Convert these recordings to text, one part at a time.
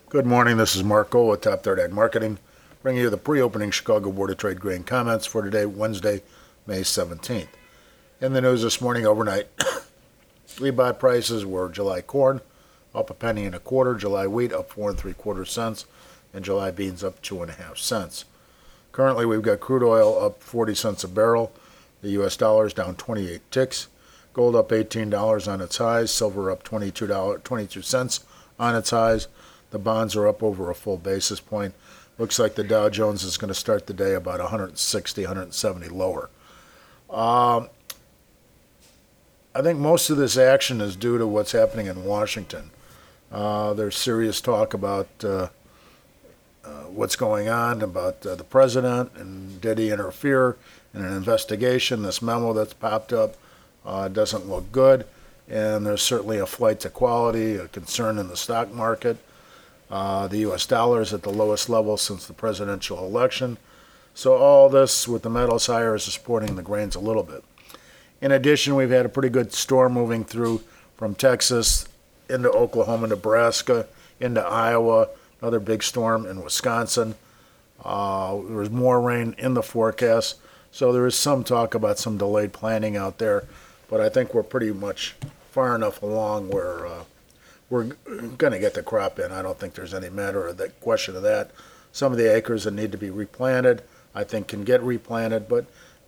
Good morning, this is Mark Gold with Top Third Ag Marketing, bringing you the pre-opening Chicago Board of Trade grain comments for today, Wednesday, May 17th. In the news this morning, overnight, wheat prices were July corn up a penny and a quarter, July wheat up 4 3/4 cents, and July beans up 2.5 cents. Currently, we've got crude oil up 40 cents a barrel, the U.S. dollar is down 28 ticks, gold up $18 on its highs, silver up $22 cents on its highs. The bonds are up over a full basis point. Looks like the Dow Jones is going to start the day about 160, 170 lower. I think most of this action is due to what's happening in Washington. There's serious talk about what's going on, about the president, and did he interfere in an investigation. This memo that's popped up doesn't look good, and there's certainly a flight to quality, a concern in the stock market. The U.S. dollar is at the lowest level since the presidential election. So all this with the metals higher is supporting the grains a little bit. In addition, we've had a pretty good storm moving through from Texas into Oklahoma, Nebraska, into Iowa, another big storm in Wisconsin. There was more rain in the forecast, so there is some talk about some delayed planting out there, but I think we're pretty much far enough along where we're going to get the crop in. I don't think there's any matter of that question of that. Some of the acres that need to be replanted, I think, can get replanted, but,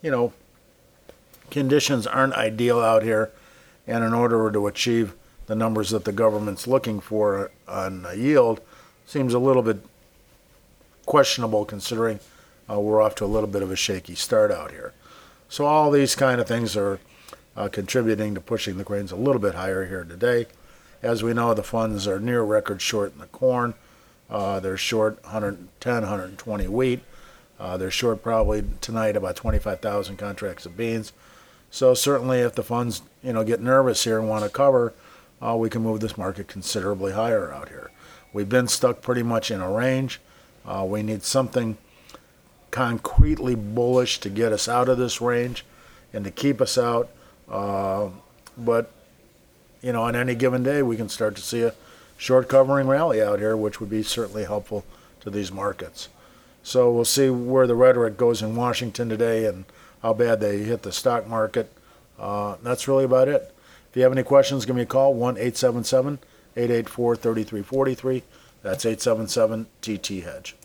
conditions aren't ideal out here, and in order to achieve the numbers that the government's looking for on yield, seems a little bit questionable considering we're off to a little bit of a shaky start out here. So all these kind of things are contributing to pushing the grains a little bit higher here today. As we know, the funds are near record short in the corn. They're short 110, 120 wheat. They're short probably tonight about 25,000 contracts of beans. So certainly if the funds, get nervous here and want to cover, we can move this market considerably higher out here. We've been stuck pretty much in a range. We need something concretely bullish to get us out of this range and to keep us out. But on any given day, we can start to see a short covering rally out here, which would be certainly helpful to these markets. So we'll see where the rhetoric goes in Washington today and how bad they hit the stock market. That's really about it. If you have any questions, give me a call, 1-877-884-3343. That's 877-TT-HEDGE.